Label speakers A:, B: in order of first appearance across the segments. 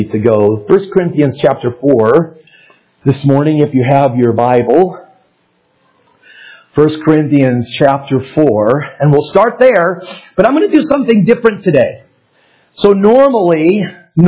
A: To go. 1 Corinthians chapter 4 this morning, if you have your Bible. 1 Corinthians chapter 4, and we'll start there, but I'm going to do something different today. So normally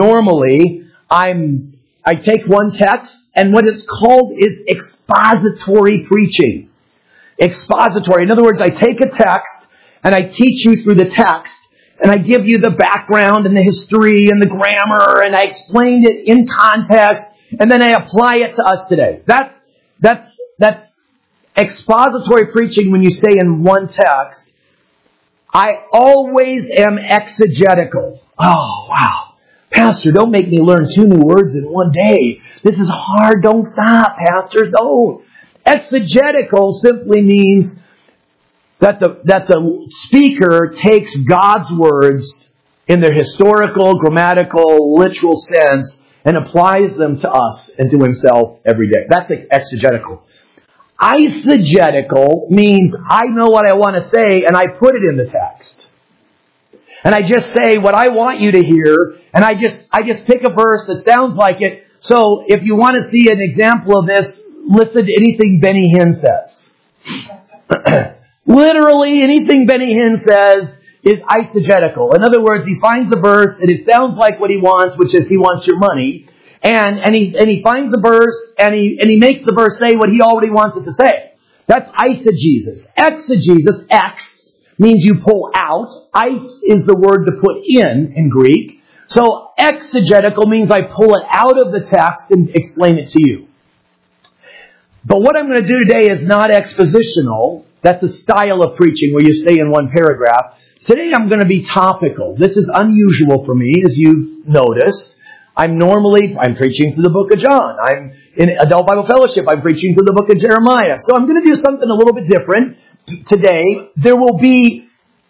A: I take one text, and what it's called is expository preaching. Expository. In other words, I take a text, and I teach you through the text, and I give you the background and the history and the grammar, and I explain it in context, and then I apply it to us today. That's expository preaching when you stay in one text. I always am exegetical. Oh, wow. Pastor, don't make me learn 2 new words in one day. This is hard. Don't stop, Pastor. Don't. Exegetical simply means that the speaker takes God's words in their historical, grammatical, literal sense and applies them to us and to himself every day. That's exegetical. Eisegetical means I know what I want to say and I put it in the text. And I just say what I want you to hear, and I just pick a verse that sounds like it. So if you want to see an example of this, listen to anything Benny Hinn says. Literally anything Benny Hinn says is eisegetical. In other words, he finds the verse and it sounds like what he wants, which is he wants your money. And he finds the verse and he makes the verse say what he already wants it to say. That's eisegesis. Exegesis, ex, means you pull out. Eis is the word to put in Greek. So exegetical means I pull it out of the text and explain it to you. But what I'm going to do today is not expositional. That's a style of preaching where you stay in one paragraph. Today I'm going to be topical. This is unusual for me, as you've noticed. I'm preaching through the book of John. I'm in Adult Bible Fellowship. I'm preaching through the book of Jeremiah. So I'm going to do something a little bit different today. There will be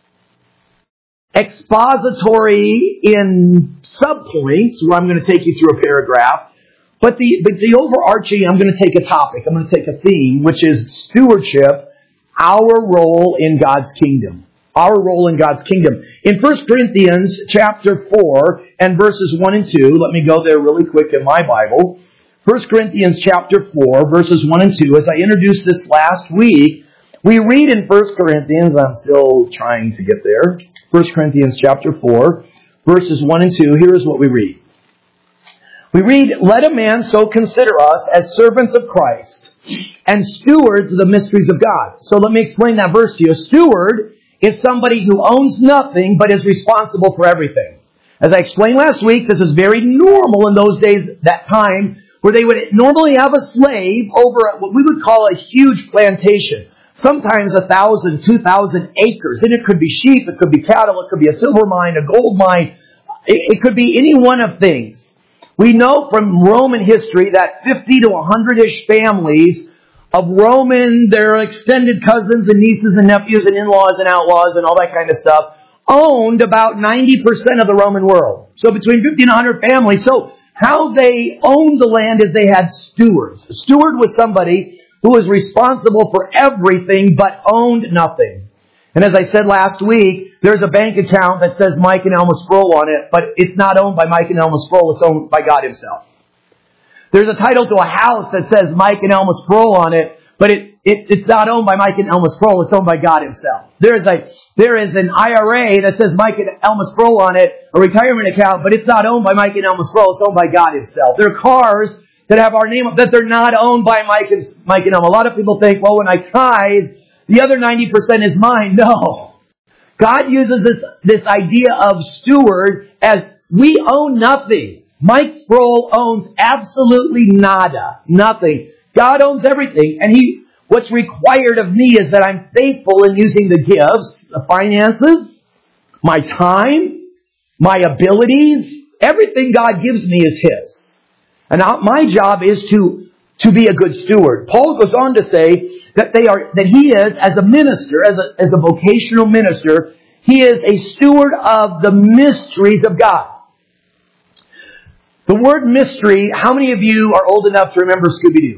A: expository in subpoints where I'm going to take you through a paragraph. But the overarching, I'm going to take a topic. I'm going to take a theme, which is stewardship, our role in God's kingdom. Our role in God's kingdom. In 1 Corinthians chapter 4 and verses 1 and 2, let me go there really quick in my Bible. 1 Corinthians chapter 4, verses 1 and 2, as I introduced this last week, we read in 1 Corinthians, I'm still trying to get there, 1 Corinthians chapter 4, verses 1 and 2, here is what we read. We read, "Let a man so consider us as servants of Christ and stewards of the mysteries of God." So let me explain that verse to you. A steward is somebody who owns nothing but is responsible for everything. As I explained last week, this is very normal in those days, that time, where they would normally have a slave over what we would call a huge plantation. Sometimes 1,000, 2,000 acres. And it could be sheep, it could be cattle, it could be a silver mine, a gold mine. It could be any one of things. We know from Roman history that 50 to 100-ish families of Roman, their extended cousins and nieces and nephews and in-laws and outlaws and all that kind of stuff, owned about 90% of the Roman world. So between 50 and 100 families. So how they owned the land is they had stewards. A steward was somebody who was responsible for everything but owned nothing. And as I said last week, there's a bank account that says Mike and Elma Sproul on it, but it's not owned by Mike and Elma Sproul, it's owned by God Himself. There's a title to a house that says Mike and Elma Sproul on it, but it's not owned by Mike and Elma Sproul, it's owned by God Himself. There is an IRA that says Mike and Elma Sproul on it, a retirement account, but it's not owned by Mike and Elma Sproul, it's owned by God Himself. There are cars that have our name, that they're not owned by Mike and Elma. A lot of people think, well, when I tithe, the other 90% is mine. No. God uses this idea of steward as we own nothing. Mike Sproul owns absolutely nada. Nothing. God owns everything. And what's required of me is that I'm faithful in using the gifts, the finances, my time, my abilities. Everything God gives me is His. And my job is to be a good steward. Paul goes on to say that he is, as a minister, as a vocational minister, he is a steward of the mysteries of God. The word mystery, how many of you are old enough to remember Scooby-Doo?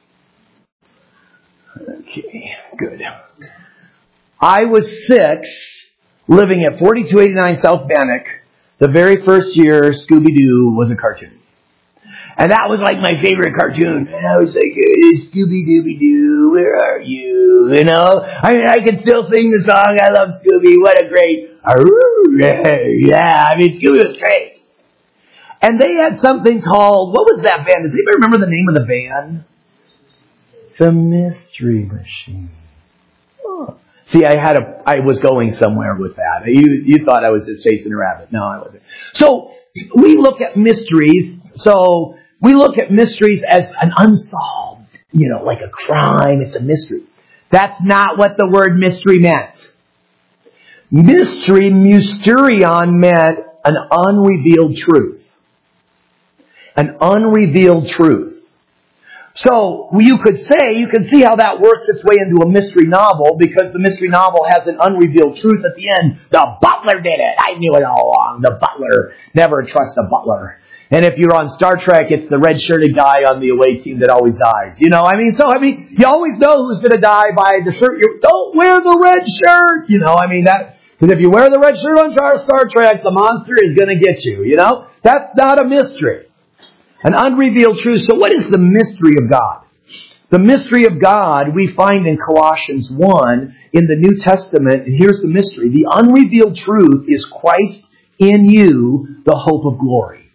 A: Okay, good. I was 6, living at 4289 South Bannock, the very first year Scooby-Doo was a cartoon. And that was like my favorite cartoon. And I was like, hey, Scooby-Dooby-Doo, where are you? You know? I mean, I can still sing the song, I love Scooby, what a great... Yeah, I mean, Scooby was great. And they had something called, what was that band? Does anybody remember the name of the band? The Mystery Machine. Oh. See, I was going somewhere with that. You thought I was just chasing a rabbit. No, I wasn't. So, we look at mysteries. So, we look at mysteries as an unsolved, like a crime. It's a mystery. That's not what the word mystery meant. Mystery, mysterion, meant an unrevealed truth. An unrevealed truth. So, you can see how that works its way into a mystery novel, because the mystery novel has an unrevealed truth at the end. The butler did it! I knew it all along. The butler. Never trust a butler. And if you're on Star Trek, it's the red-shirted guy on the away team that always dies. You always know who's going to die by the shirt. Don't wear the red shirt! Because if you wear the red shirt on Star Trek, the monster is going to get you, That's not a mystery. An unrevealed truth. So what is the mystery of God? The mystery of God we find in Colossians 1 in the New Testament. And here's the mystery. The unrevealed truth is Christ in you, the hope of glory.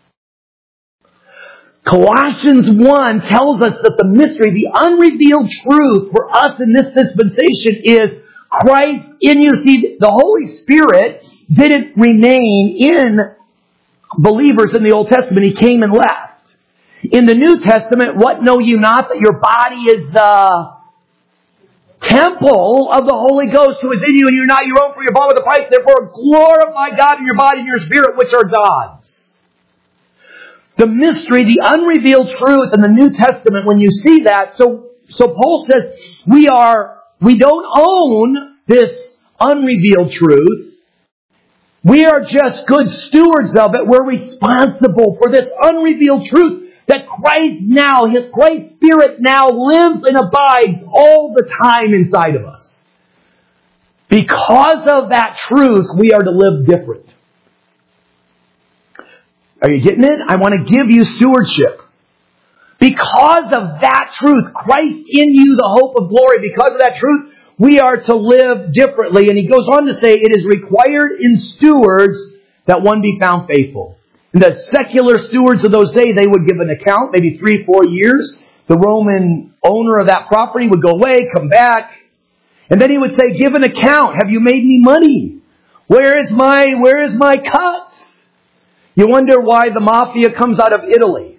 A: Colossians 1 tells us that the mystery, the unrevealed truth for us in this dispensation is Christ in you. See, the Holy Spirit didn't remain in believers in the Old Testament. He came and left. In the New Testament, what know you not? That your body is the temple of the Holy Ghost who is in you, and you're not your own, for you're bought with a price. Therefore, glorify God in your body and your spirit, which are God's. The mystery, the unrevealed truth in the New Testament, when you see that, so Paul says, we don't own this unrevealed truth. We are just good stewards of it. We're responsible for this unrevealed truth that His Christ Spirit now lives and abides all the time inside of us. Because of that truth, we are to live different. Are you getting it? I want to give you stewardship. Because of that truth, Christ in you, the hope of glory, because of that truth, we are to live differently. And he goes on to say, it is required in stewards that one be found faithful. And the secular stewards of those days, they would give an account, maybe 3-4 years. The Roman owner of that property would go away, come back. And then he would say, give an account. Have you made me money? Where is my cut? You wonder why the mafia comes out of Italy.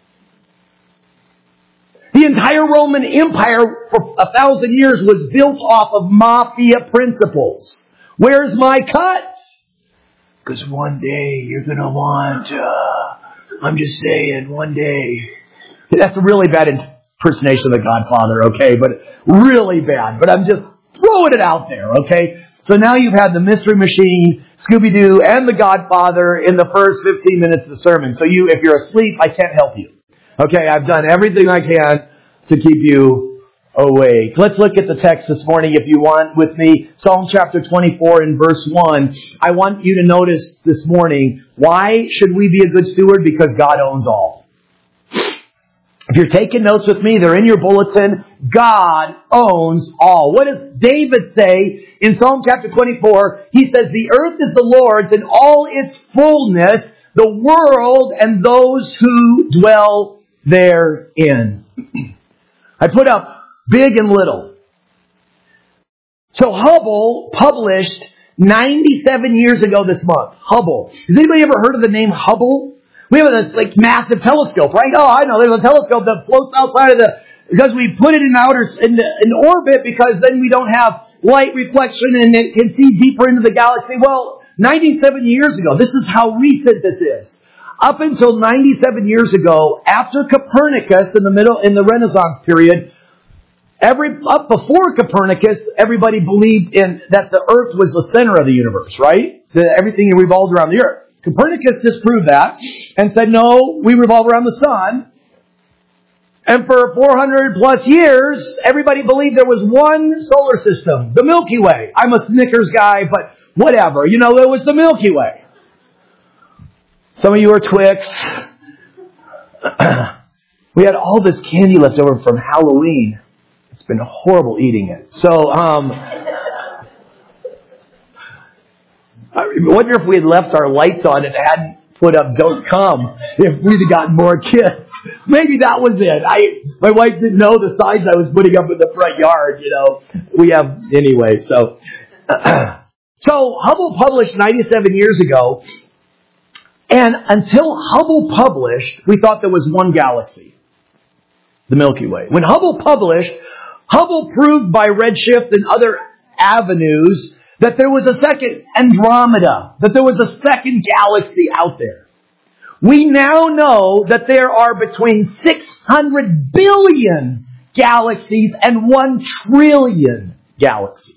A: The entire Roman Empire for 1,000 years was built off of mafia principles. Where's my cut? Because one day you're going to want, I'm just saying, one day. That's a really bad impersonation of the Godfather, okay? But really bad. But I'm just throwing it out there, okay? So now you've had the Mystery Machine, Scooby-Doo, and the Godfather in the first 15 minutes of the sermon. So if you're asleep, I can't help you. Okay, I've done everything I can to keep you awake. Let's look at the text this morning if you want with me. Psalm chapter 24 and verse 1. I want you to notice this morning, why should we be a good steward? Because God owns all. If you're taking notes with me, they're in your bulletin. God owns all. What does David say in Psalm chapter 24? He says, the earth is the Lord's and all its fullness, the world and those who dwell therein. I put up big and little. So Hubble published 97 years ago this month. Hubble. Has anybody ever heard of the name Hubble? We have this massive telescope, right? Oh, I know. There's a telescope that floats outside of because we put it in orbit, because then we don't have light reflection and it can see deeper into the galaxy. Well, 97 years ago, this is how recent this is. Up until 97 years ago, after Copernicus in the Renaissance period, up before Copernicus, everybody believed that the Earth was the center of the universe, right? That everything revolved around the Earth. Copernicus disproved that and said, no, we revolve around the sun. And for 400 plus years, everybody believed there was one solar system, the Milky Way. I'm a Snickers guy, but whatever. It was the Milky Way. Some of you are Twix. We had all this candy left over from Halloween. It's been horrible eating it. So, I wonder if we had left our lights on and hadn't put up "Don't Come," if we'd have gotten more kids. Maybe that was it. My wife didn't know the signs I was putting up in the front yard, We have, anyway, so. So Hubble published 97 years ago, and until Hubble published, we thought there was one galaxy, the Milky Way. When Hubble published, Hubble proved by redshift and other avenues that there was a second Andromeda, that there was a second galaxy out there. We now know that there are between 600 billion galaxies and 1 trillion galaxies.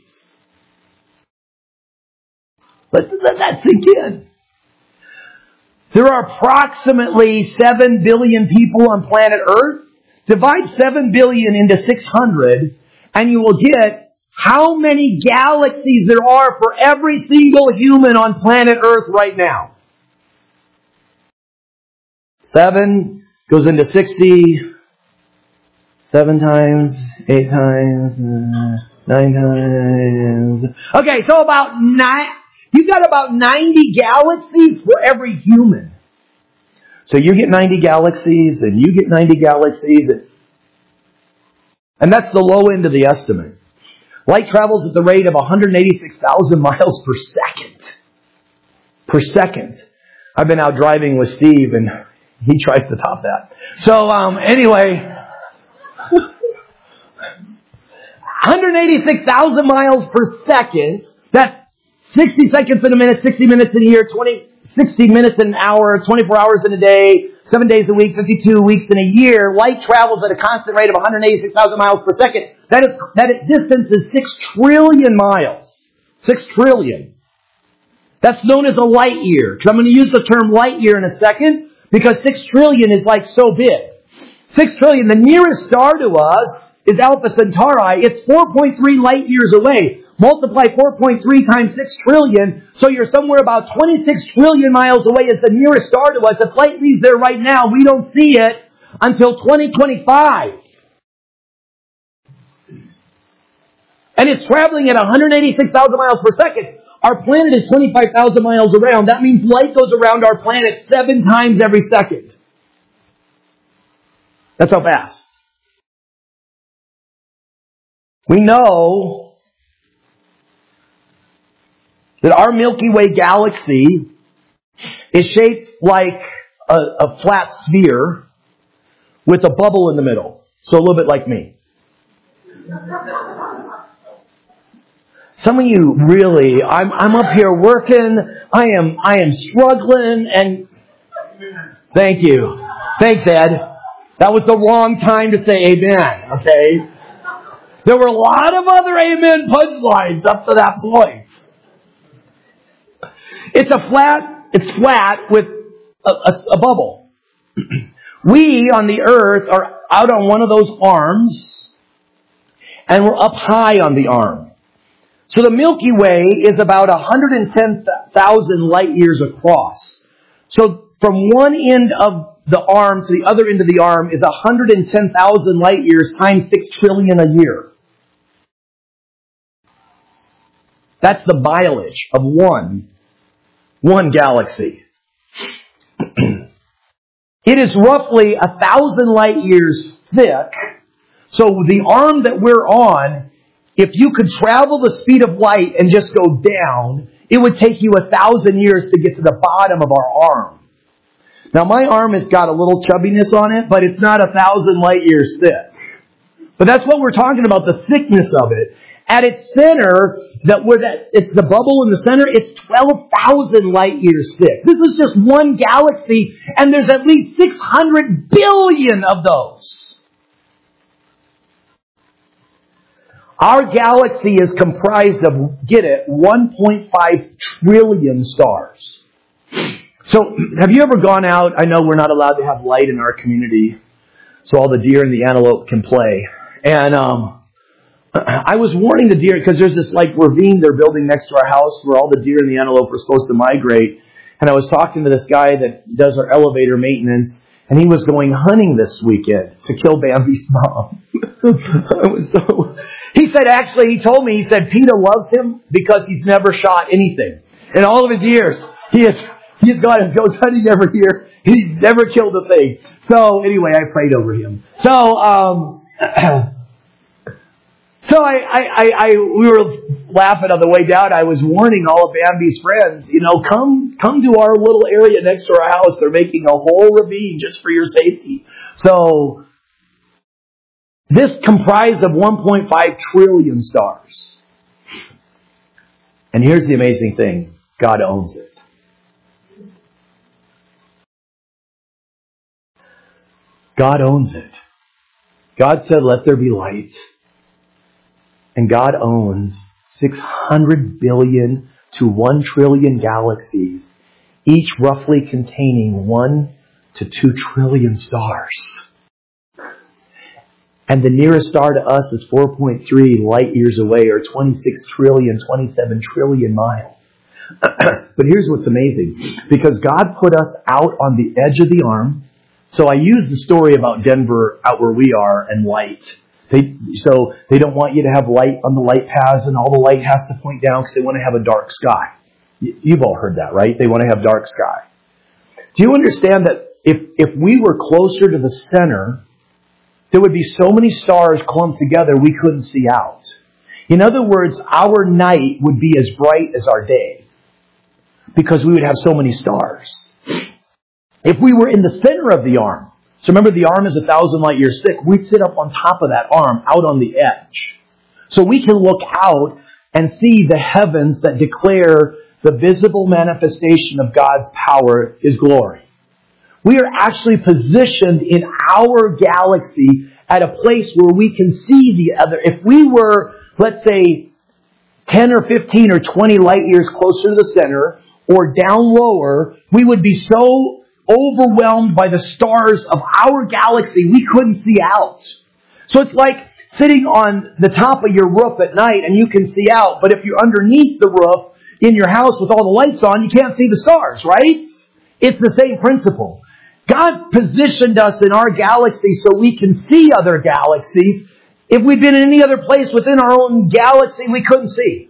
A: Let that sink in. There are approximately 7 billion people on planet Earth. Divide 7 billion into 600, and you will get how many galaxies there are for every single human on planet Earth right now. 7 goes into 60, 7 times, 8 times, 9 times. Okay, so about 9, you've got about 90 galaxies for every human. So you get 90 galaxies, and you get 90 galaxies, and that's the low end of the estimate. Light travels at the rate of 186,000 miles per second. Per second. I've been out driving with Steve, and he tries to top that. So, anyway, 186,000 miles per second. That's 60 seconds in a minute, 60 minutes in a year, 60 minutes in an hour, 24 hours in a day, 7 days a week, 52 weeks in a year. Light travels at a constant rate of 186,000 miles per second. That distance is 6 trillion miles. 6 trillion. That's known as a light year. Because I'm going to use the term light year in a second, because 6 trillion is like so big. 6 trillion, the nearest star to us is Alpha Centauri. It's 4.3 light years away. Multiply 4.3 times 6 trillion, so you're somewhere about 26 trillion miles away as the nearest star to us. If light leaves there right now, we don't see it until 2025. And it's traveling at 186,000 miles per second. Our planet is 25,000 miles around. That means light goes around our planet 7 times every second. That's how fast. We know that our Milky Way galaxy is shaped like a flat sphere with a bubble in the middle. So a little bit like me. Some of you really, I'm up here working, I am struggling, and thank you. Thanks, Ed. That was the wrong time to say amen, okay? There were a lot of other amen punchlines up to that point. It's flat with a bubble. We on the earth are out on one of those arms, and we're up high on the arm. So the Milky Way is about 110,000 light years across. So from one end of the arm to the other end of the arm is 110,000 light years times 6 trillion a year. That's the mileage of one galaxy. It is roughly 1,000 light years thick. So the arm that we're on, if you could travel the speed of light and just go down, it would take you 1,000 years to get to the bottom of our arm. Now my arm has got a little chubbiness on it, but it's not 1,000 light years thick. But that's what we're talking about, the thickness of it. At its center, it's the bubble in the center, it's 12,000 light years thick. This is just one galaxy, and there's at least 600 billion of those. Our galaxy is comprised of, get it, 1.5 trillion stars. So, have you ever gone out? I know we're not allowed to have light in our community, so all the deer and the antelope can play. And I was warning the deer, because there's this ravine they're building next to our house where all the deer and the antelope are supposed to migrate. And I was talking to this guy that does our elevator maintenance, and he was going hunting this weekend to kill Bambi's mom. He said, actually, he told me, he said, PETA loves him because he's never shot anything. In all of his years, he's gone and goes hunting every year. He's never killed a thing. So anyway, I prayed over him. So, we were laughing on the way down. I was warning all of Bambi's friends, come to our little area next to our house. They're making a whole ravine just for your safety. So, this comprised of 1.5 trillion stars. And here's the amazing thing. God owns it. God owns it. God said, let there be light. And God owns 600 billion to 1 trillion galaxies, each roughly containing 1 to 2 trillion stars. And the nearest star to us is 4.3 light years away, or 26 trillion, 27 trillion miles. But here's what's amazing. Because God put us out on the edge of the arm. So I use the story about Denver out where we are and light. So they don't want you to have light on the light paths, and all the light has to point down because they want to have a dark sky. You've all heard that, right? They want to have dark sky. Do you understand that if we were closer to the center, there would be so many stars clumped together we couldn't see out? In other words, our night would be as bright as our day because we would have so many stars. If we were in the center of the arm, so remember the arm is 1,000 light years thick, we'd sit up on top of that arm out on the edge. So we can look out and see the heavens that declare the visible manifestation of God's power, His glory. We are actually positioned in our galaxy at a place where we can see the other. If we were, let's say, 10 or 15 or 20 light years closer to the center or down lower, we would be so overwhelmed by the stars of our galaxy we couldn't see out. So it's like sitting on the top of your roof at night and you can see out, but if you're underneath the roof in your house with all the lights on, you can't see the stars, right? It's the same principle. God positioned us in our galaxy so we can see other galaxies. If we'd been in any other place within our own galaxy, we couldn't see.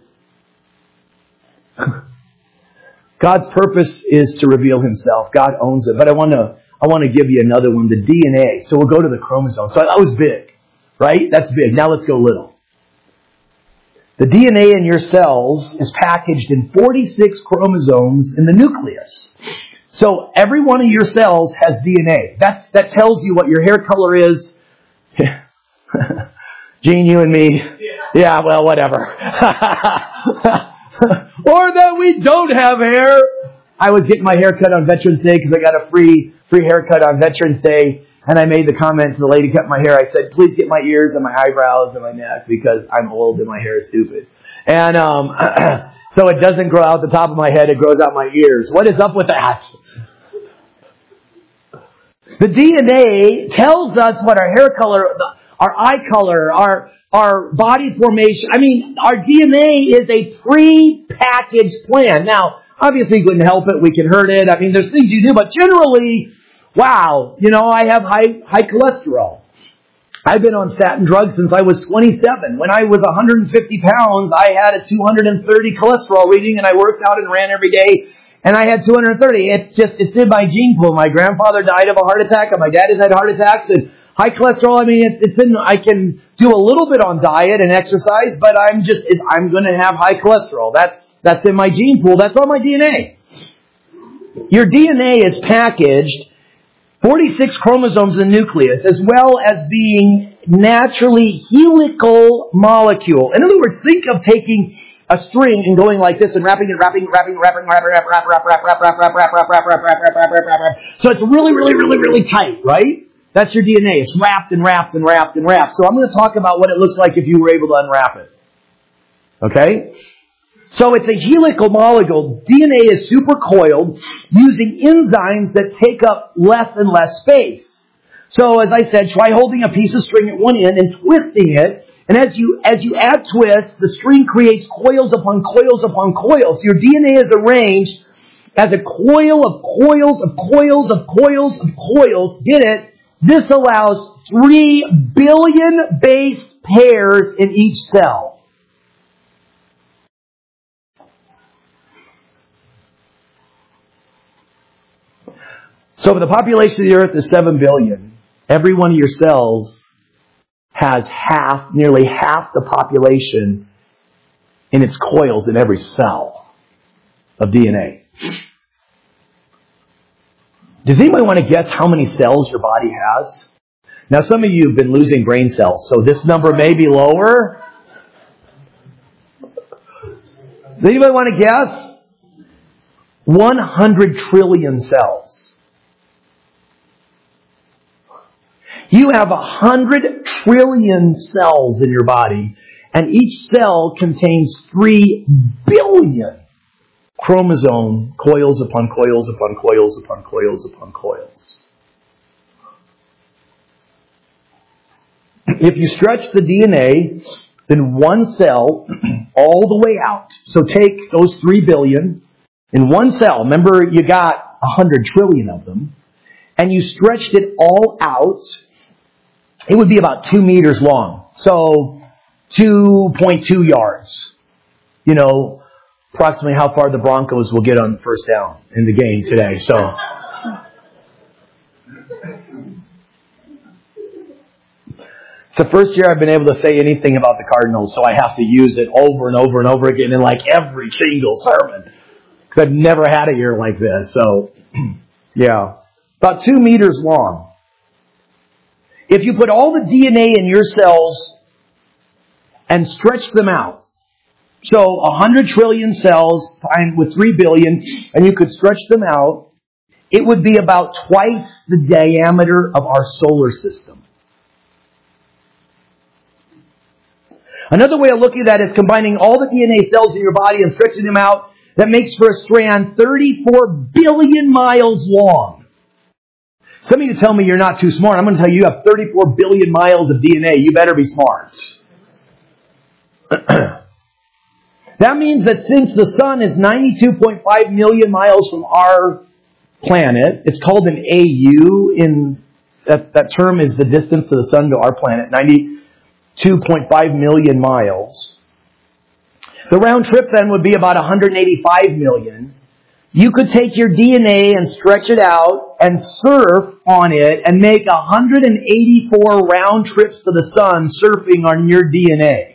A: God's purpose is to reveal Himself. God owns it. But I want to give you another one, the DNA. So we'll go to the chromosome. So that was big, right? That's big. Now let's go little. The DNA in your cells is packaged in 46 chromosomes in the nucleus. So every one of your cells has DNA. That tells you what your hair color is. Gene, you and me. Yeah, well, whatever. Or that we don't have hair. I was getting my hair cut on Veterans Day because I got a free haircut on Veterans Day. And I made the comment to the lady who cut my hair. I said, please get my ears and my eyebrows and my neck because I'm old and my hair is stupid. And so it doesn't grow out the top of my head. It grows out my ears. What is up with that? The DNA tells us what our hair color, our eye color, our body formation. I mean, our DNA is a pre-packaged plan. Now, obviously, we couldn't help it. We can hurt it. I mean, there's things you do, but generally, wow, I have high cholesterol. I've been on statin drugs since I was 27. When I was 150 pounds, I had a 230 cholesterol reading, and I worked out and ran every day, and I had 230. It's in my gene pool. My grandfather died of a heart attack, and my dad has had heart attacks, and high cholesterol, I mean, I can do a little bit on diet and exercise, but I'm going to have high cholesterol. That's in my gene pool. That's on my DNA. Your DNA is packaged 46 chromosomes in the nucleus, as well as being naturally helical molecule. In other words, think of taking a string and going like this and wrapping. So it's really, really, really, really tight, right? That's your DNA. It's wrapped and wrapped and wrapped and wrapped. So I'm going to talk about what it looks like if you were able to unwrap it. Okay? So it's a helical molecule. DNA is supercoiled using enzymes that take up less and less space. So as I said, try holding a piece of string at one end and twisting it. And as you add twists, the string creates coils upon coils upon coils. Your DNA is arranged as a coil of coils of coils of coils of coils. Get it? This allows 3 billion base pairs in each cell. So if the population of the earth is 7 billion, every one of your cells has nearly half the population in its coils in every cell of DNA. Does anybody want to guess how many cells your body has? Now, some of you have been losing brain cells, so this number may be lower. Does anybody want to guess? 100 trillion cells. You have 100 trillion cells in your body, and each cell contains 3 billion chromosome coils upon coils upon coils upon coils upon coils. If you stretch the DNA, then one cell all the way out. So take those 3 billion in one cell. Remember, you got 100 trillion of them. And you stretched it all out. It would be about 2 meters long. So 2.2 yards. You know, approximately how far the Broncos will get on first down in the game today. So it's the first year I've been able to say anything about the Cardinals, so I have to use it over and over and over again in like every single sermon. Because I've never had a year like this. So, yeah. About 2 meters long. If you put all the DNA in your cells and stretch them out, so 100 trillion cells times with 3 billion, and you could stretch them out, it would be about twice the diameter of our solar system. Another way of looking at that is combining all the DNA cells in your body and stretching them out. That makes for a strand 34 billion miles long. Some of you tell me you're not too smart. I'm going to tell you you have 34 billion miles of DNA. You better be smart. That means that since the sun is 92.5 million miles from our planet, it's called an AU. That term is the distance to the sun to our planet, 92.5 million miles. The round trip then would be about 185 million. You could take your DNA and stretch it out and surf on it and make 184 round trips to the sun surfing on your DNA.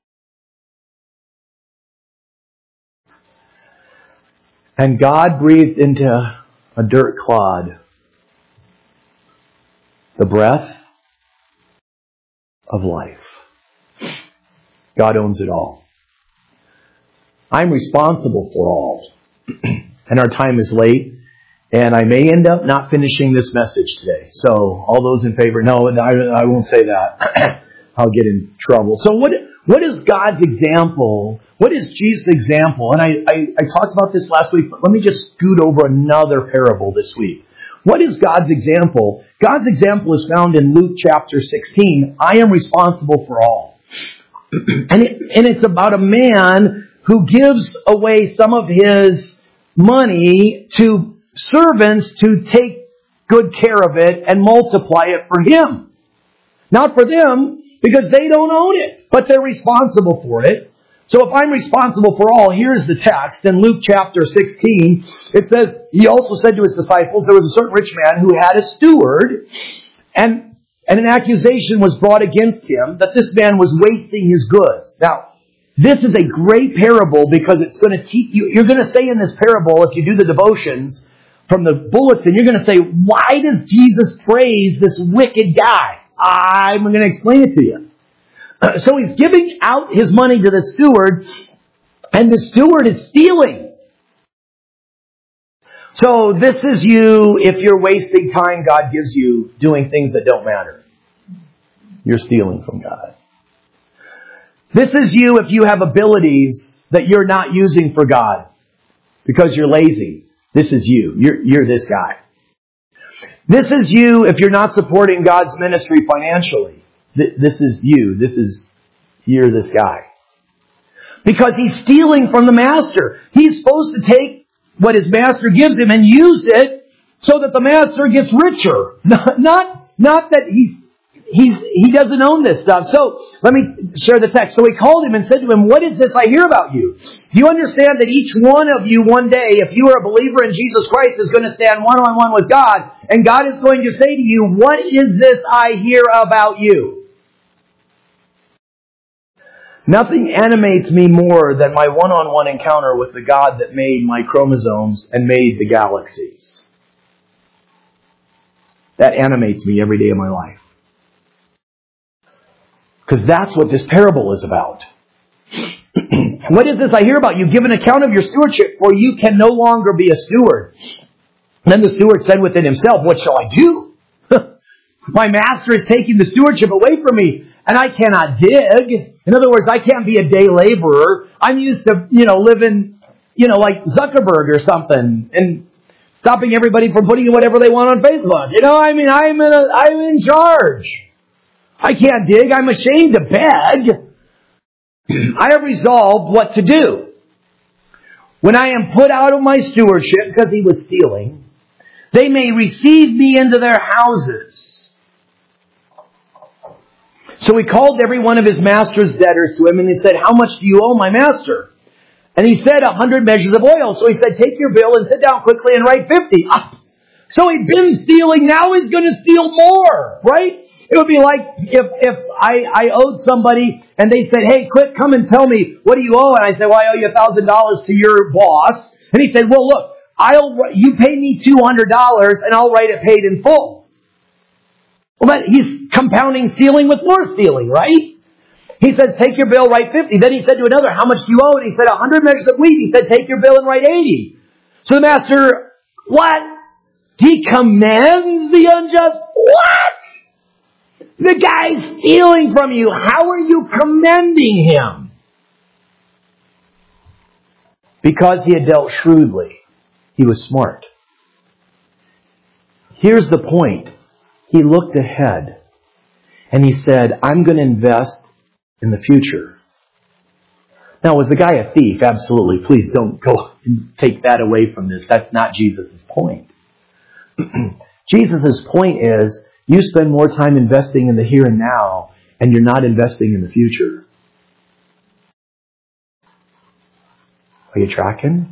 A: And God breathed into a dirt clod the breath of life. God owns it all. I'm responsible for all. And our time is late. And I may end up not finishing this message today. So all those in favor, no, I won't say that. I'll get in trouble. So what is God's example? What is Jesus' example? And I talked about this last week, but let me just scoot over another parable this week. What is God's example? God's example is found in Luke chapter 16. I am responsible for all. And it's about a man who gives away some of his money to servants to take good care of it and multiply it for him. Not for them, because they don't own it, but they're responsible for it. So if I'm responsible for all, here's the text. In Luke chapter 16, it says, he also said to his disciples, there was a certain rich man who had a steward, and an accusation was brought against him that this man was wasting his goods. Now, this is a great parable because it's going to teach you, you're going to say in this parable, if you do the devotions from the bulletin, you're going to say, why does Jesus praise this wicked guy? I'm going to explain it to you. So he's giving out his money to the steward, and the steward is stealing. So this is you, if you're wasting time God gives you doing things that don't matter. You're stealing from God. This is you if you have abilities that you're not using for God because you're lazy. This is you. You're this guy. This is you if you're not supporting God's ministry financially. This is you. You're this guy. Because he's stealing from the master. He's supposed to take what his master gives him and use it so that the master gets richer. Not that he doesn't own this stuff. So let me share the text. So he called him and said to him, "What is this I hear about you? Do you understand that each one of you one day, if you are a believer in Jesus Christ, is going to stand one-on-one with God, and God is going to say to you, 'What is this I hear about you?'" Nothing animates me more than my one-on-one encounter with the God that made my chromosomes and made the galaxies. That animates me every day of my life. Because that's what this parable is about. "What is this I hear about you? Give an account of your stewardship, for you can no longer be a steward." Then the steward said within himself, "What shall I do? My master is taking the stewardship away from me, and I cannot dig." In other words, I can't be a day laborer. I'm used to, living, like Zuckerberg or something, and stopping everybody from putting whatever they want on Facebook. I'm in charge. I can't dig. I'm ashamed to beg. I have resolved what to do. When I am put out of my stewardship, because he was stealing, they may receive me into their houses. So he called every one of his master's debtors to him, and he said, "How much do you owe my master?" And he said, 100 measures of oil. So he said, "Take your bill and sit down quickly and write 50. So he'd been stealing, now he's going to steal more, right? It would be like if I owed somebody and they said, "Hey, quick, come and tell me, what do you owe?" And I said, "Well, I owe you $1,000 to your boss." And he said, "Well, look, you pay me $200 and I'll write it paid in full." Well, he's compounding stealing with more stealing, right? He said, "Take your bill, write 50. Then he said to another, "How much do you owe?" And he said, 100 measures of wheat. He said, "Take your bill and write 80. So the master, what? He commends the unjust? What? The guy's stealing from you. How are you commending him? Because he had dealt shrewdly. He was smart. Here's the point. He looked ahead and he said, "I'm going to invest in the future." Now, was the guy a thief? Absolutely. Please don't go and take that away from this. That's not Jesus' point. Jesus' point is, you spend more time investing in the here and now, and you're not investing in the future. Are you tracking?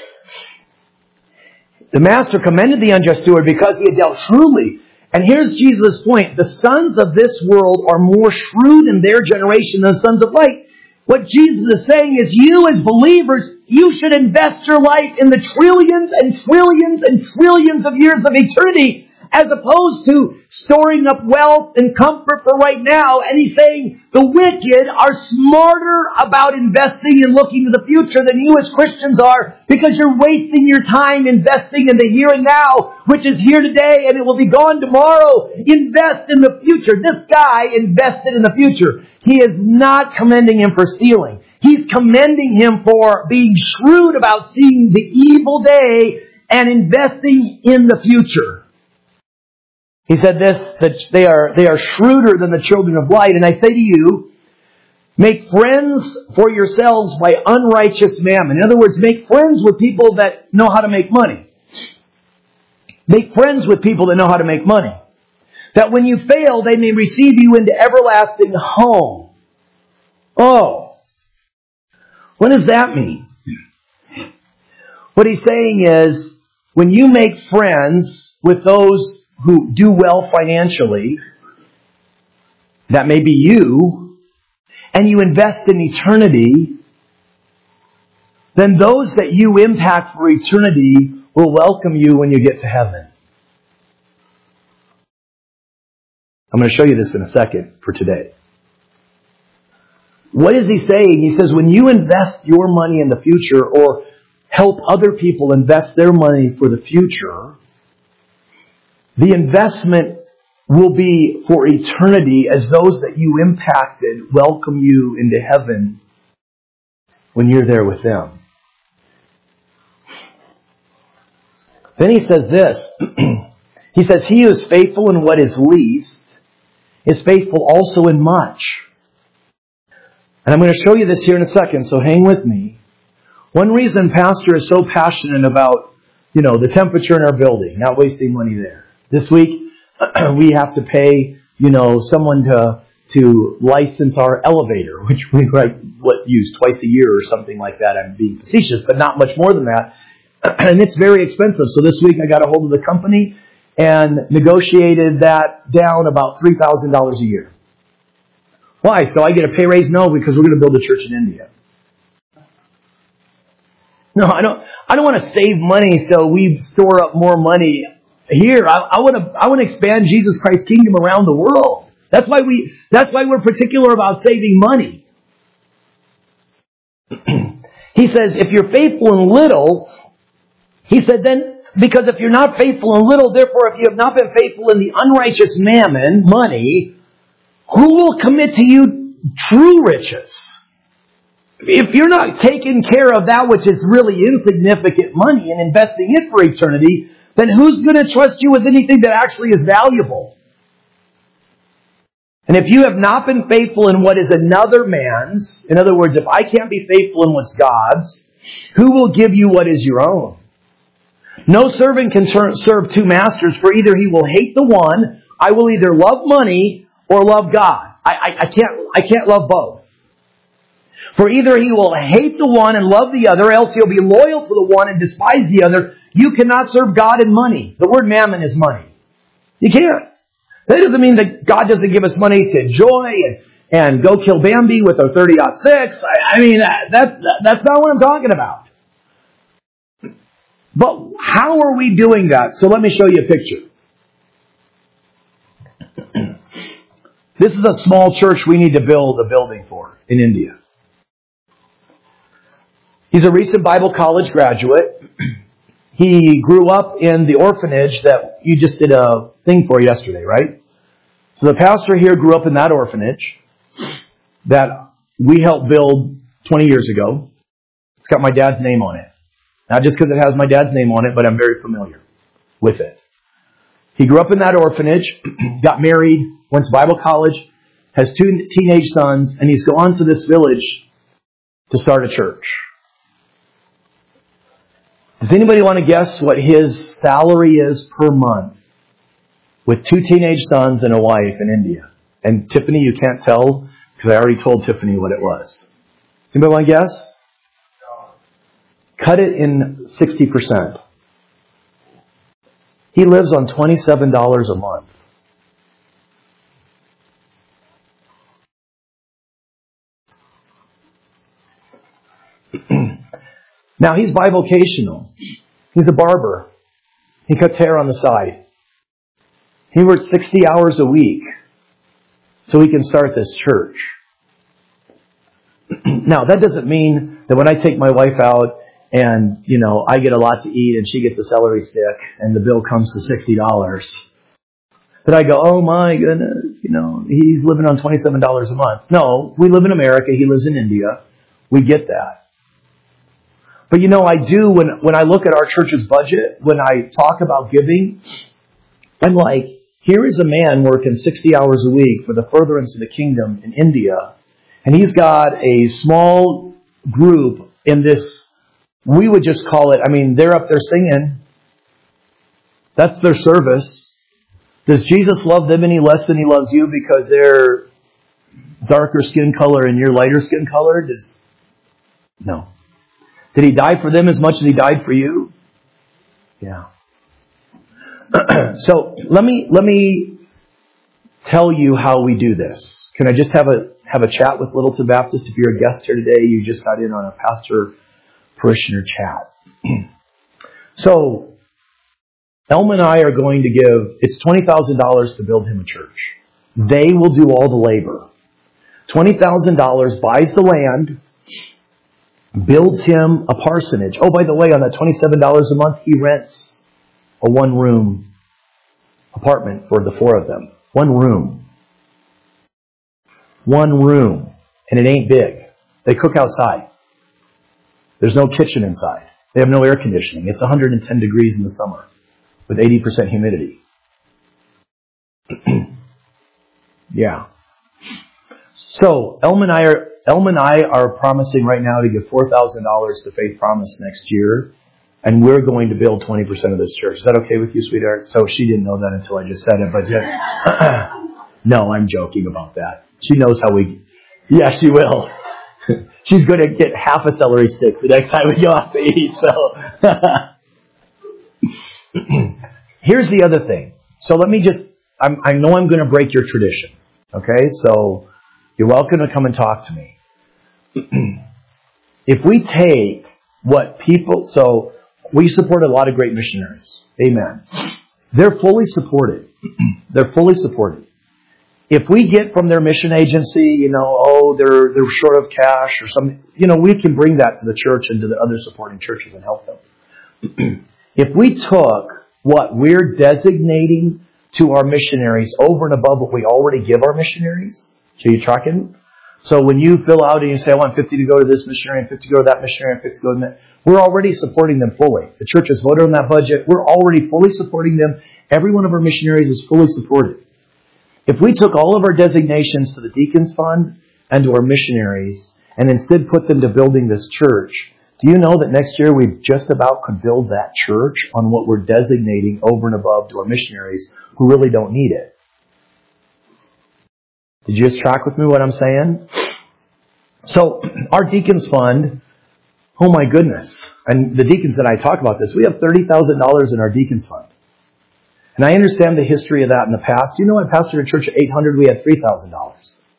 A: The master commended the unjust steward because he had dealt shrewdly. And here's Jesus' point. The sons of this world are more shrewd in their generation than the sons of light. What Jesus is saying is, you as believers, you should invest your life in the trillions and trillions and trillions of years of eternity, as opposed to storing up wealth and comfort for right now. And he's saying the wicked are smarter about investing and looking to the future than you as Christians are, because you're wasting your time investing in the here and now, which is here today and it will be gone tomorrow. Invest in the future. This guy invested in the future. He is not commending him for stealing. He's commending him for being shrewd about seeing the evil day and investing in the future. He said this, that they are shrewder than the children of light. And I say to you, make friends for yourselves by unrighteous mammon. In other words, make friends with people that know how to make money. Make friends with people that know how to make money. That when you fail, they may receive you into everlasting home. Oh, what does that mean? What he's saying is, when you make friends with those who do well financially, that may be you, and you invest in eternity, then those that you impact for eternity will welcome you when you get to heaven. I'm going to show you this in a second for today. What is he saying? He says, when you invest your money in the future, or help other people invest their money for the future, the investment will be for eternity, as those that you impacted welcome you into heaven when you're there with them. Then he says this. He says, he who is faithful in what is least is faithful also in much. And I'm going to show you this here in a second, so hang with me. One reason Pastor is so passionate about, the temperature in our building, not wasting money there. This week, we have to pay, someone to license our elevator, which we use twice a year or something like that. I'm being facetious, but not much more than that. And it's very expensive. So this week I got a hold of the company and negotiated that down about $3,000 a year. Why? So I get a pay raise? No, because we're going to build a church in India. No, I don't want to save money so we store up more money here. I want to expand Jesus Christ's kingdom around the world. That's why we're particular about saving money. He says, if you're faithful in little, he said, then, because if you're not faithful in little, therefore if you have not been faithful in the unrighteous mammon, money, who will commit to you true riches? If you're not taking care of that which is really insignificant money and investing it for eternity, then who's going to trust you with anything that actually is valuable? And if you have not been faithful in what is another man's, in other words, if I can't be faithful in what's God's, who will give you what is your own? No servant can serve two masters, for either he will hate the one, I will either love money or love God. I can't love both. For either he will hate the one and love the other, else he'll be loyal to the one and despise the other. You cannot serve God and money. The word mammon is money. You can't. That doesn't mean that God doesn't give us money to enjoy and go kill Bambi with our 30-06. I mean, that's not what I'm talking about. But how are we doing that? So let me show you a picture. This is a small church we need to build a building for in India. He's a recent Bible college graduate. He grew up in the orphanage that you just did a thing for yesterday, right? So the pastor here grew up in that orphanage that we helped build 20 years ago. It's got my dad's name on it. Not just because it has my dad's name on it, but I'm very familiar with it. He grew up in that orphanage, got married, went to Bible college, has 2 teenage sons, and he's gone to this village to start a church. Does anybody want to guess what his salary is per month with 2 teenage sons and a wife in India? And Tiffany, you can't tell because I already told Tiffany what it was. Does anybody want to guess? Cut it in 60%. He lives on $27 a month. Now, he's bivocational. He's a barber. He cuts hair on the side. He works 60 hours a week so he can start this church. Now, that doesn't mean that when I take my wife out and, I get a lot to eat and she gets the celery stick and the bill comes to $60, that I go, oh my goodness, he's living on $27 a month. No, we live in America. He lives in India. We get that. But I do, when I look at our church's budget, when I talk about giving, I'm like, here is a man working 60 hours a week for the furtherance of the kingdom in India, and he's got a small group in this, we would just call it, they're up there singing. That's their service. Does Jesus love them any less than he loves you because they're darker skin color and you're lighter skin color? No. Did he die for them as much as he died for you? Yeah. So let me tell you how we do this. Can I just have a chat with Littleton Baptist? If you're a guest here today, you just got in on a pastor-parishioner chat. So Elma and I are going to give, it's $20,000 to build him a church. They will do all the labor. $20,000 buys the land, builds him a parsonage. Oh, by the way, on that $27 a month, he rents a 1-room apartment for the 4 of them. 1 room. 1 room. And it ain't big. They cook outside. There's no kitchen inside. They have no air conditioning. It's 110 degrees in the summer with 80% humidity. Yeah. So, Elma and I Elma and I are promising right now to give $4,000 to Faith Promise next year, and we're going to build 20% of this church. Is that okay with you, sweetheart? So she didn't know that until I just said it, but no, I'm joking about that. She knows how yeah, she will. She's going to get half a celery stick the next time we go out to eat, so. Here's the other thing. So let me I know I'm going to break your tradition. Okay, so you're welcome to come and talk to me. If we take so we support a lot of great missionaries. Amen. They're fully supported. They're fully supported. If we get from their mission agency, they're short of cash or something, we can bring that to the church and to the other supporting churches and help them. If we took what we're designating to our missionaries over and above what we already give our missionaries, are you tracking? So when you fill out and you say, I want 50 to go to this missionary and 50 to go to that missionary and 50 to go to that, we're already supporting them fully. The church has voted on that budget. We're already fully supporting them. Every one of our missionaries is fully supported. If we took all of our designations to the Deacons Fund and to our missionaries and instead put them to building this church, do you know that next year we just about could build that church on what we're designating over and above to our missionaries who really don't need it? Did you just track with me what I'm saying? So our Deacons Fund, oh my goodness, and the deacons that I talk about this, we have $30,000 in our Deacons Fund. And I understand the history of that in the past. You know, I pastored a church of 800, we had $3,000.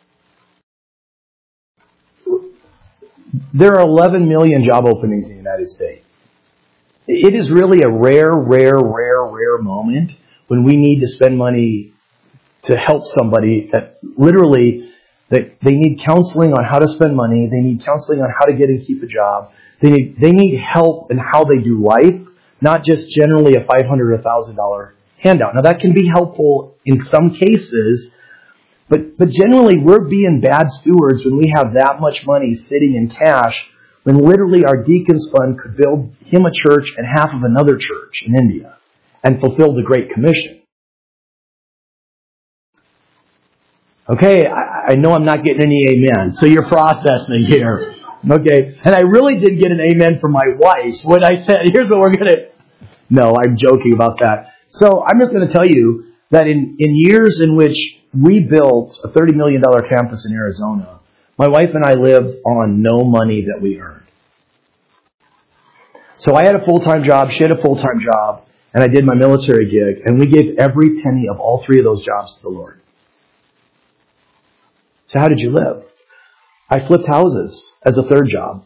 A: There are 11 million job openings in the United States. It is really a rare moment when we need to spend money to help somebody that literally that they need counseling on how to spend money. They need counseling on how to get and keep a job. They need help in how they do life, not just generally a $500 or $1,000 handout. Now that can be helpful in some cases, but generally we're being bad stewards when we have that much money sitting in cash when literally our Deacons Fund could build him a church and half of another church in India and fulfill the Great Commission. Okay, I know I'm not getting any amen, so you're processing here. Okay, and I really did get an amen from my wife when I said, here's what we're going to... No, I'm joking about that. So I'm just going to tell you that in years in which we built a $30 million campus in Arizona, my wife and I lived on no money that we earned. So I had a full-time job, she had a full-time job, and I did my military gig, and we gave every penny of all three of those jobs to the Lord. So how did you live? I flipped houses as a third job.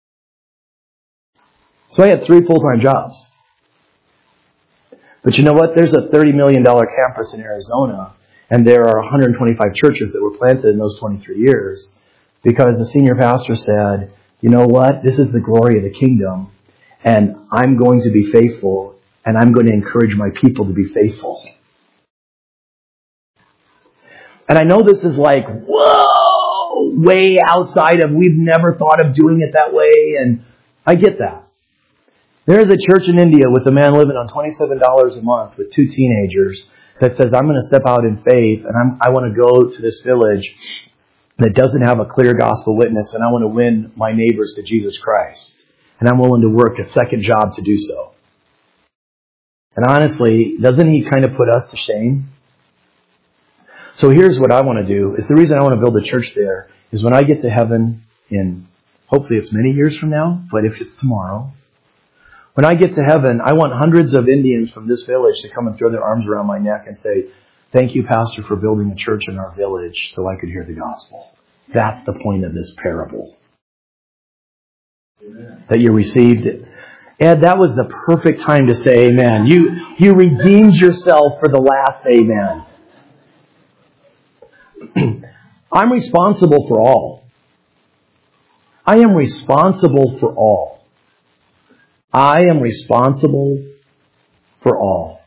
A: So I had 3 full-time jobs. But you know what? There's a $30 million campus in Arizona, and there are 125 churches that were planted in those 23 years because the senior pastor said, you know what? This is the glory of the kingdom, and I'm going to be faithful, and I'm going to encourage my people to be faithful. And I know this is like, whoa, way outside of, we've never thought of doing it that way, and I get that. There is a church in India with a man living on $27 a month with 2 teenagers that says, I'm going to step out in faith, and I want to go to this village that doesn't have a clear gospel witness, and I want to win my neighbors to Jesus Christ. And I'm willing to work a second job to do so. And honestly, doesn't he kind of put us to shame? So here's what I want to do, is the reason I want to build a church there is when I get to heaven in, hopefully it's many years from now, but if it's tomorrow, when I get to heaven, I want hundreds of Indians from this village to come and throw their arms around my neck and say, thank you, Pastor, for building a church in our village so I could hear the gospel. That's the point of this parable. Amen. That you received it. Ed, that was the perfect time to say amen. You redeemed yourself for the last amen. I'm responsible for all. I am responsible for all. I am responsible for all.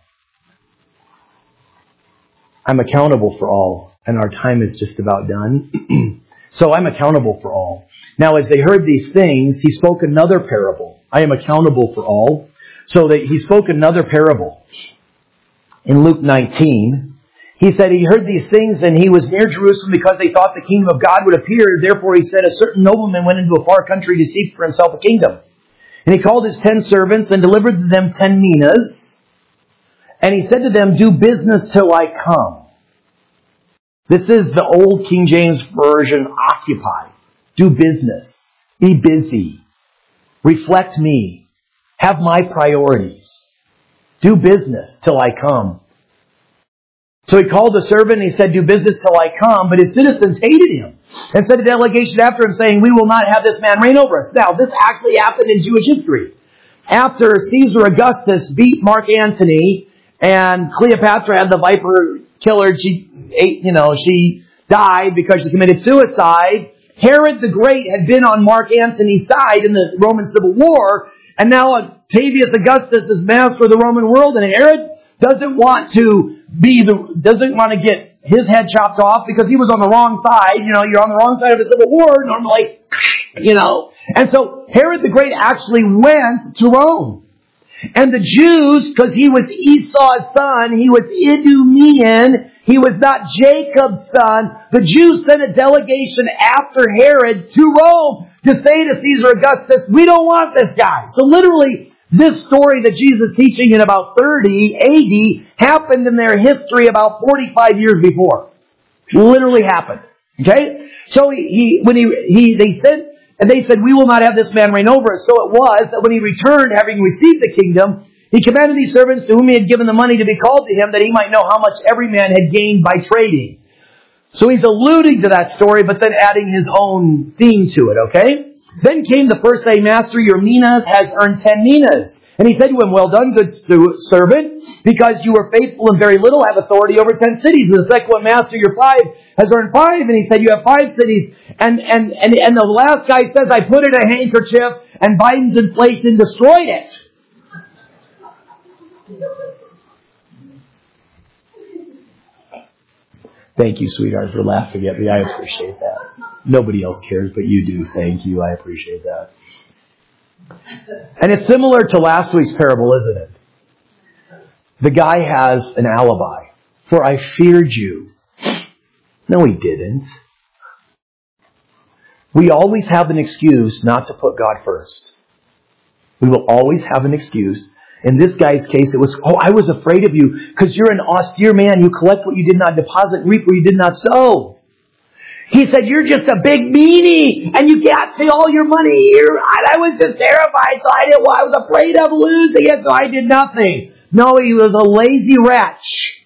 A: I'm accountable for all. And our time is just about done. So I'm accountable for all. Now, as they heard these things, he spoke another parable. I am accountable for all. So that he spoke another parable. In Luke 19, He said he heard these things and he was near Jerusalem because they thought the kingdom of God would appear. Therefore he said, a certain nobleman went into a far country to seek for himself a kingdom. And he called his 10 servants and delivered to them 10 minas. And he said to them, do business till I come. This is the old King James Version, occupy. Do business. Be busy. Reflect me. Have my priorities. Do business till I come. So he called the servant and he said, do business till I come. But his citizens hated him and sent a delegation after him saying, we will not have this man reign over us. Now, this actually happened in Jewish history. After Caesar Augustus beat Mark Antony and Cleopatra had the viper killer, she died because she committed suicide. Herod the Great had been on Mark Antony's side in the Roman Civil War. And now Octavius Augustus is master of the Roman world. And Herod doesn't want to get his head chopped off because he was on the wrong side. You're on the wrong side of a civil war normally, And so Herod the Great actually went to Rome. And the Jews, because he was Esau's son, he was Idumean, he was not Jacob's son, the Jews sent a delegation after Herod to Rome to say to Caesar Augustus, we don't want this guy. So literally, this story that Jesus is teaching in about 30 AD happened in their history about 45 years before. Literally happened. Okay? So they said, we will not have this man reign over us. So it was that when he returned, having received the kingdom, he commanded these servants to whom he had given the money to be called to him, that he might know how much every man had gained by trading. So he's alluding to that story, but then adding his own theme to it, okay? Then came the first, saying, Master, your mina has earned 10 minas. And he said to him, well done, good servant, because you were faithful in very little, have authority over 10 cities. And the second one, Master, your 5 has earned 5. And he said, you have 5 cities. And the last guy says, I put in a handkerchief and Biden's inflation destroyed it. Thank you, sweetheart, for laughing at me. I appreciate that. Nobody else cares, but you do. Thank you. I appreciate that. And it's similar to last week's parable, isn't it? The guy has an alibi. For I feared you. No, he didn't. We always have an excuse not to put God first. We will always have an excuse. In this guy's case, it was, I was afraid of you because you're an austere man. You collect what you did not deposit and reap what you did not sow. He said, you're just a big meanie and you got all your money here. I was just terrified, so I was afraid of losing it, so I did nothing. No, he was a lazy wretch.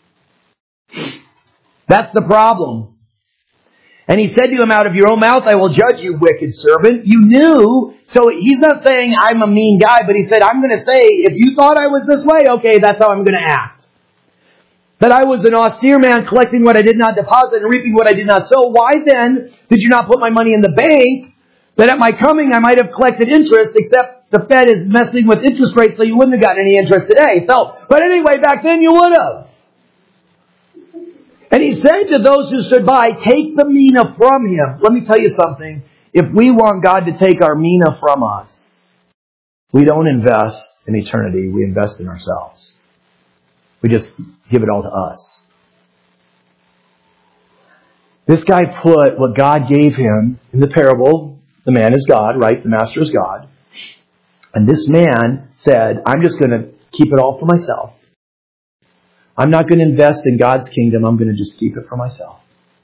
A: That's the problem. And he said to him, out of your own mouth I will judge you, wicked servant. You knew. So he's not saying I'm a mean guy, but he said, I'm going to say, if you thought I was this way, okay, that's how I'm going to act. That I was an austere man collecting what I did not deposit and reaping what I did not sow. Why then did you not put my money in the bank? That at my coming I might have collected interest, except the Fed is messing with interest rates, so you wouldn't have gotten any interest today. But anyway, back then you would have. And he said to those who stood by, take the mina from him. Let me tell you something. If we want God to take our mina from us, we don't invest in eternity. We invest in ourselves. We just give it all to us. This guy put what God gave him in the parable. The man is God, right? The master is God. And this man said, I'm just going to keep it all for myself. I'm not going to invest in God's kingdom. I'm going to just keep it for myself.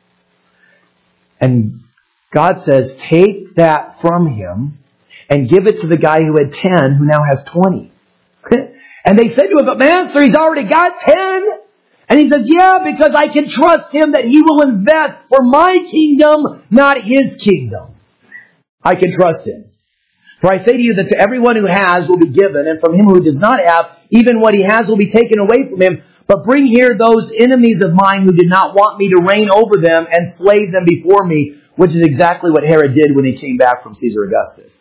A: And God says, take that from him and give it to the guy who had 10, who now has 20. And they said to him, but Master, he's already got 10. And he says, yeah, because I can trust him that he will invest for my kingdom, not his kingdom. I can trust him. For I say to you that to everyone who has will be given, and from him who does not have, even what he has will be taken away from him. But bring here those enemies of mine who did not want me to reign over them and slay them before me, which is exactly what Herod did when he came back from Caesar Augustus.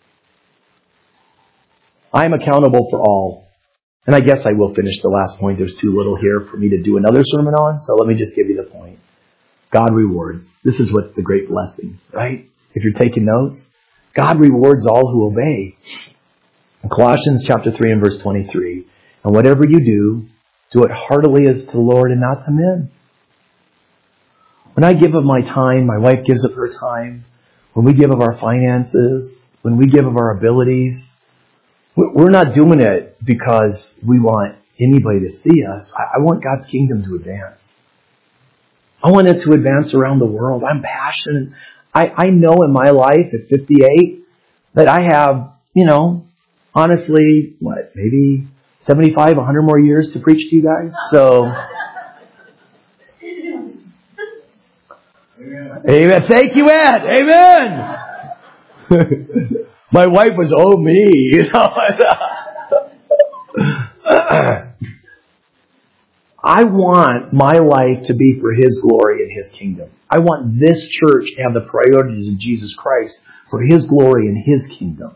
A: I am accountable for all. And I guess I will finish the last point. There's too little here for me to do another sermon on, so let me just give you the point. God rewards. This is what's the great blessing, right? If you're taking notes, God rewards all who obey. In Colossians chapter 3 and verse 23, and whatever you do, do it heartily as to the Lord and not to men. When I give of my time, my wife gives of her time. When we give of our finances, when we give of our abilities, we're not doing it because we want anybody to see us. I want God's kingdom to advance. I want it to advance around the world. I'm passionate. I know in my life at 58 that I have, honestly, maybe 75, 100 more years to preach to you guys. So, amen. Thank you, Ed. Amen. My wife was, me. I want my life to be for His glory and His kingdom. I want this church to have the priorities of Jesus Christ for His glory and His kingdom.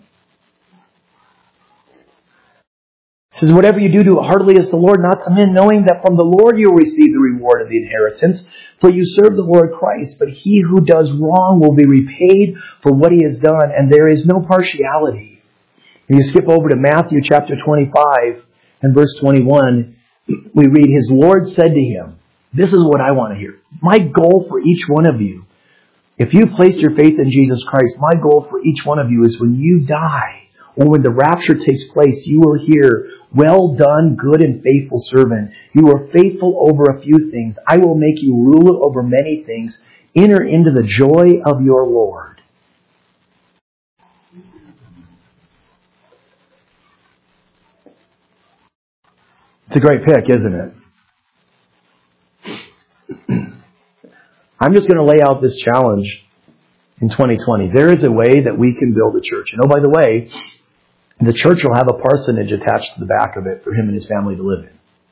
A: It says, whatever you do it heartily as the Lord, not to men, knowing that from the Lord you will receive the reward of the inheritance. For you serve the Lord Christ, but he who does wrong will be repaid for what he has done, and there is no partiality. If you skip over to Matthew chapter 25 and verse 21, we read, his Lord said to him, this is what I want to hear. My goal for each one of you, if you placed your faith in Jesus Christ, my goal for each one of you is when you die, or when the rapture takes place, you will hear, well done, good and faithful servant. You were faithful over a few things. I will make you ruler over many things. Enter into the joy of your Lord. It's a great pick, isn't it? I'm just going to lay out this challenge in 2020. There is a way that we can build a church. And oh, by the way, the church will have a parsonage attached to the back of it for him and his family to live in.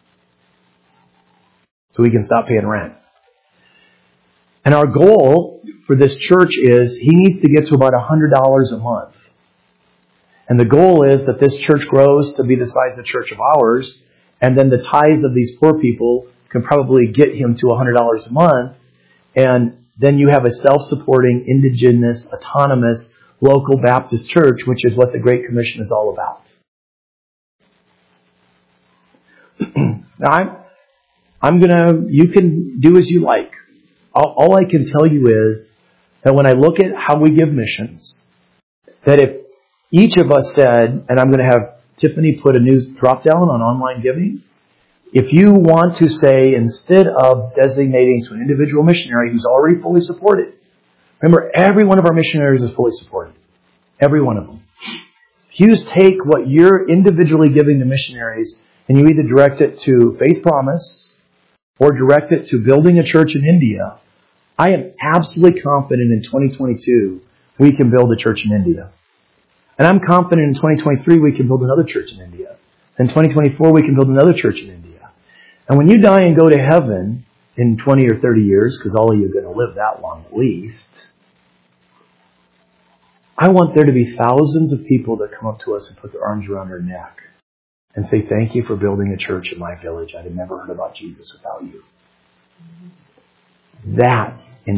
A: So he can stop paying rent. And our goal for this church is he needs to get to about $100 a month. And the goal is that this church grows to be the size of church of ours. And then the tithes of these poor people can probably get him to $100 a month. And then you have a self-supporting, indigenous, autonomous, local Baptist church, which is what the Great Commission is all about. Now, you can do as you like. All I can tell you is that when I look at how we give missions, that if each of us said, and I'm going to have Tiffany put a new drop down on online giving, if you want to say, instead of designating to an individual missionary who's already fully supported, remember, every one of our missionaries is fully supported. Every one of them. If you take what you're individually giving to missionaries and you either direct it to Faith Promise or direct it to building a church in India, I am absolutely confident in 2022 we can build a church in India. And I'm confident in 2023 we can build another church in India. In 2024 we can build another church in India. And when you die and go to heaven in 20 or 30 years, because all of you are going to live that long at least, I want there to be thousands of people that come up to us and put their arms around our neck and say, thank you for building a church in my village. I'd have never heard about Jesus without you. That's